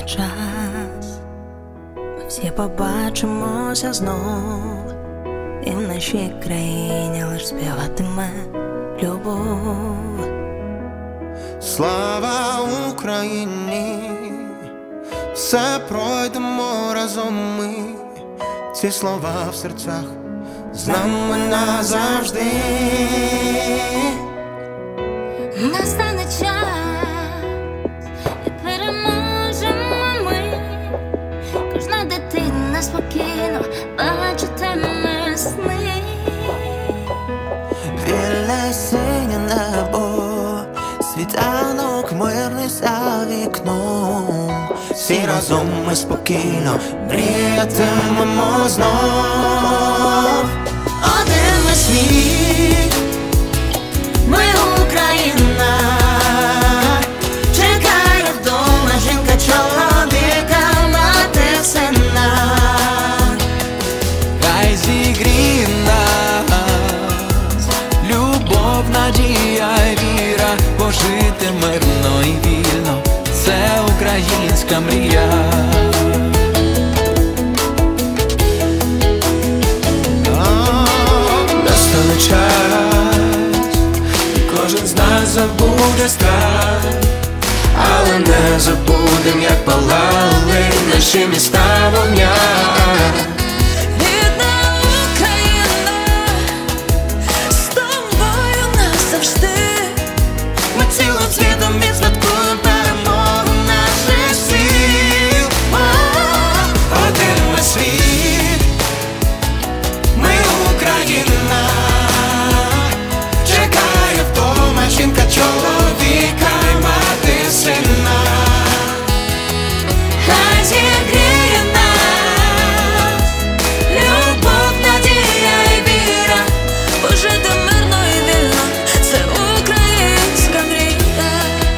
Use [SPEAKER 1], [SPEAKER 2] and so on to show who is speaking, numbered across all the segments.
[SPEAKER 1] час ми всі побачимося знов, і в нашій країні лиш співатиме любов.
[SPEAKER 2] Слава Україні, все пройдемо разом ми, ці слова в серцях з нами назавжди.
[SPEAKER 3] Настане час, і переможемо ми. Кожна дитина спокійно бачитиме сни.
[SPEAKER 2] Вільне синє небо, світанок мирний за вікном. Всі разом ми спокійно мріятимемо знов. Один ми світ, ми Україна. Чекає вдома жінка, чоловіка, мати, сина. Хай зігріє нас любов, надія й віра, пожити мирно і вільно, це українська мрія. Настане час, і кожен з нас забуде страх, але не забудем, як палали наші міста вогня. Цілим світом відсвяткуємо перемогу наших сил. Один ми світ, ми Україна. Чекає вдома жінка, чоловіка й мати, сина. Хай зігріє нас любов, надія й віра, пожити мирно і вільно, це українська мрія.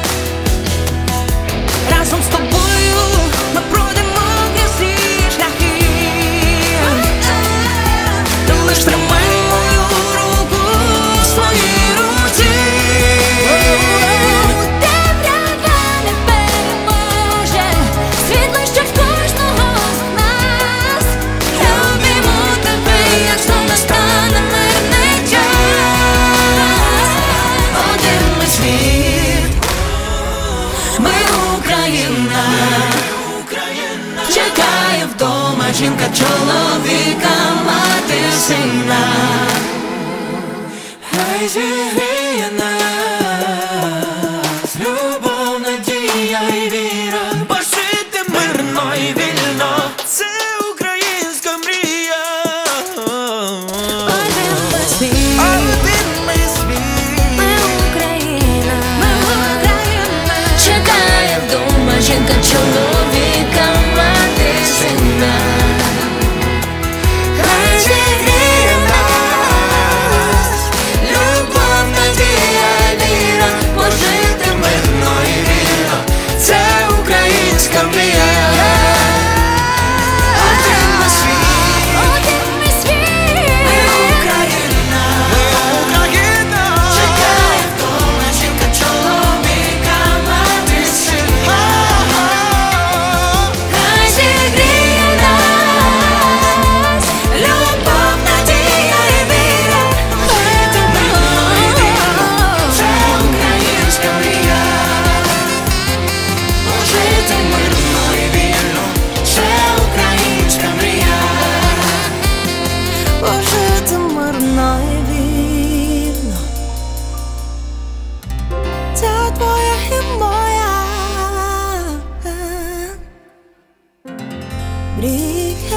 [SPEAKER 2] Разом з тобою ми пройдемо всі шляхи. Ти лиш тримай мою руку в своїй руці. Темрява не переможе, світло ще в кожного з нас. Я обійму тебе, якщо настане мирний час. Один ми світ, ми Україна. Чекає вдома жінка, чоловіка, мати, сина. Хай зігріє нас любов, надія й віра, пожити мирно і вільно, це українська мрія.
[SPEAKER 3] Один ми світ,
[SPEAKER 2] Один ми світ,
[SPEAKER 3] ми Україна. Чекає вдома жінка, чоловіка, мати, сина.
[SPEAKER 2] хай зігріє нас любов, надія й віра, пожити мирно і вільно, це українська мрія. Один ми світ,
[SPEAKER 3] Один ми світ,
[SPEAKER 2] ми Україна. Чекає вдома жінка, чоловіка, мати, сина.
[SPEAKER 3] хай зігріє нас любов, надія й віра,
[SPEAKER 2] Жити мирно і вільно, це українська мрія. Жити мирно і вільно, це українська мрія.
[SPEAKER 1] Пожити мирно і вільно, це твоя і моя мрія.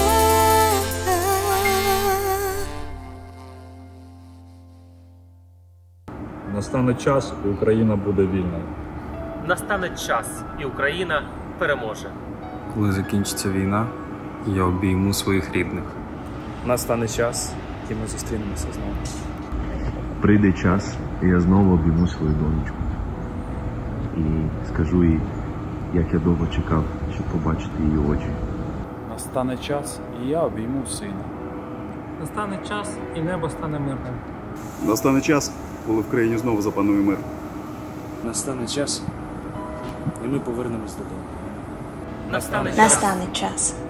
[SPEAKER 4] Настане час, і Україна буде вільна.
[SPEAKER 5] Настане час, і Україна переможе.
[SPEAKER 6] Коли закінчиться війна, я обійму своїх рідних.
[SPEAKER 7] Настане час, і ми зустрінемося знову.
[SPEAKER 8] Прийде час, і я знову обійму свою донечку. І скажу їй, як я довго чекав, щоб побачити її очі.
[SPEAKER 7] Настане час, і я обійму сина.
[SPEAKER 5] Настане час, і небо стане мирним.
[SPEAKER 9] Настане час, коли в країні знову запанує мир.
[SPEAKER 7] Настане час, і ми повернемось додому.
[SPEAKER 5] Настане час.
[SPEAKER 1] Настане час.